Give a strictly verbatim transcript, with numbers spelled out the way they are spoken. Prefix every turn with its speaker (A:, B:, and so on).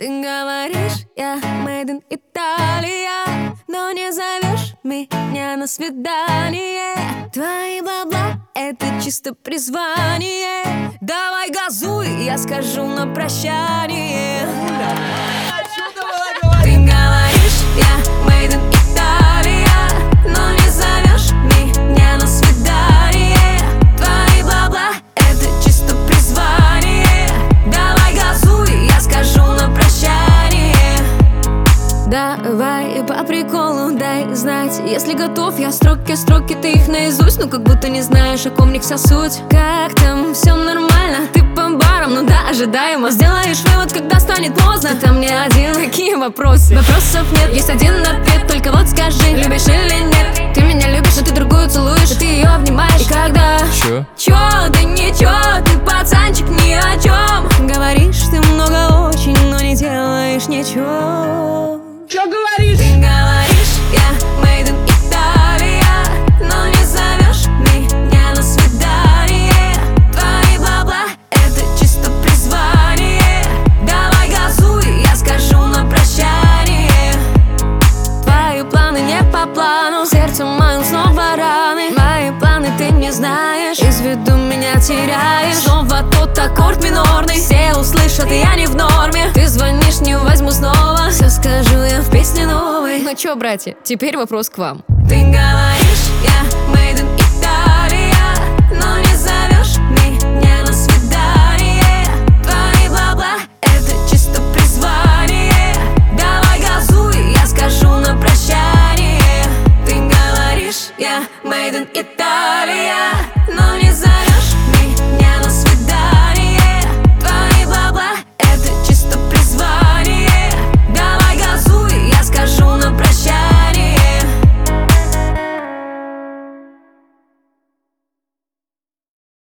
A: Ты говоришь, я made in Italia, но не зовешь меня на свидание. Твои бабла — это чисто призвание. Давай газуй, я скажу на прощание. Ты говоришь, я made in Italia, но не зовешь меня на свидание. Твои бабла — это чисто призвание. Давай газуй, я скажу на прощание. Давай по приколу дай знать, если готов. Я строки, строки, ты их наизусть, ну как будто не знаешь, о ком них вся суть. Как там, все нормально, ты по барам, ну да, ожидаемо. Сделаешь вывод, когда станет поздно. Ты там не один, какие вопросы? Вопросов нет, есть один ответ, только вот скажи, любишь или нет. Ты меня любишь, но ты другую целуешь, а ты ее обнимаешь. И когда?
B: Чё?
A: Чё? Да ничего, ты пацанчик ни о чем. Говоришь ты много очень, но не делаешь ничего.
C: Чё говоришь?
A: Ты говоришь, я made in Italia, но не зовешь меня на свидание. Твои бабла — это чисто призвание. Давай газуй, я скажу на прощание. Твои планы не по плану, сердце моим снова раны. Мои планы ты не знаешь, из виду меня теряешь. Снова тот аккорд минорный, все услышат, я не в норме. Ты звонишь, не возьму снова, все скажу я в песне новой.
D: Ну чё, братья, теперь вопрос к вам.
A: Ты говоришь, я